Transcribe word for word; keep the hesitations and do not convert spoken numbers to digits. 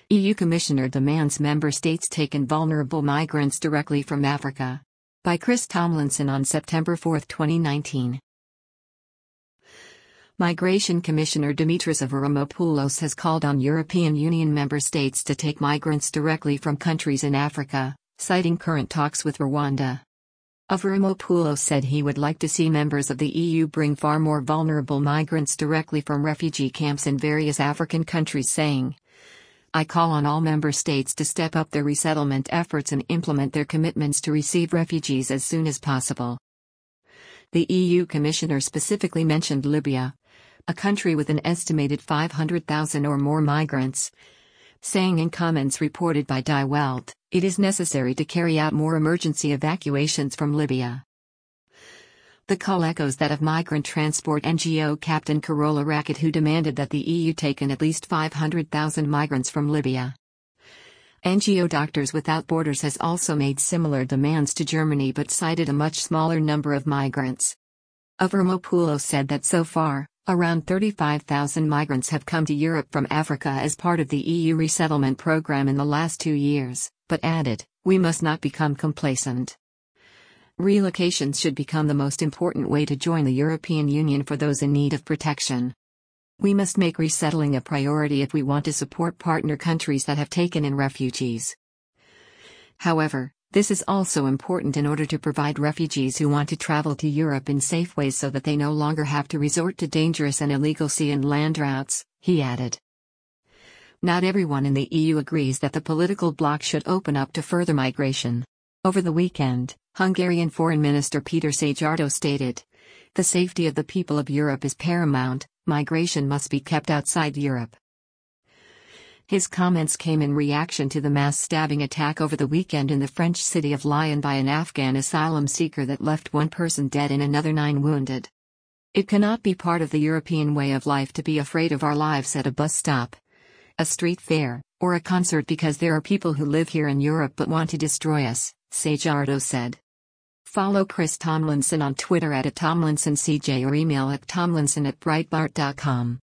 E U Commissioner demands member states take in vulnerable migrants directly from Africa. By Chris Tomlinson on September fourth, twenty nineteen. Migration Commissioner Dimitris Avramopoulos has called on European Union member states to take migrants directly from countries in Africa, citing current talks with Rwanda. Avramopoulos said he would like to see members of the E U bring far more vulnerable migrants directly from refugee camps in various African countries, saying, "I call on all member states to step up their resettlement efforts and implement their commitments to receive refugees as soon as possible." The E U Commissioner specifically mentioned Libya, a country with an estimated five hundred thousand or more migrants, saying in comments reported by Die Welt, "It is necessary to carry out more emergency evacuations from Libya." The call echoes that of migrant transport N G O Captain Carola Rackett, who demanded that the E U take in at least five hundred thousand migrants from Libya. N G O Doctors Without Borders has also made similar demands to Germany but cited a much smaller number of migrants. Avramopoulos said that so far, around thirty-five thousand migrants have come to Europe from Africa as part of the E U resettlement program in the last two years, but added, "We must not become complacent. Relocations should become the most important way to join the European Union for those in need of protection. We must make resettling a priority if we want to support partner countries that have taken in refugees. However, this is also important in order to provide refugees who want to travel to Europe in safe ways so that they no longer have to resort to dangerous and illegal sea and land routes," he added. Not everyone in the E U agrees that the political bloc should open up to further migration. Over the weekend, Hungarian Foreign Minister Peter Szijjártó stated, "The safety of the people of Europe is paramount, migration must be kept outside Europe." His comments came in reaction to the mass stabbing attack over the weekend in the French city of Lyon by an Afghan asylum seeker that left one person dead and another nine wounded. "It cannot be part of the European way of life to be afraid of our lives at a bus stop, a street fair, or a concert because there are people who live here in Europe but want to destroy us," Szijjártó said. Follow Chris Tomlinson on Twitter at, at TomlinsonCJ or email at tomlinson at breitbart dot com.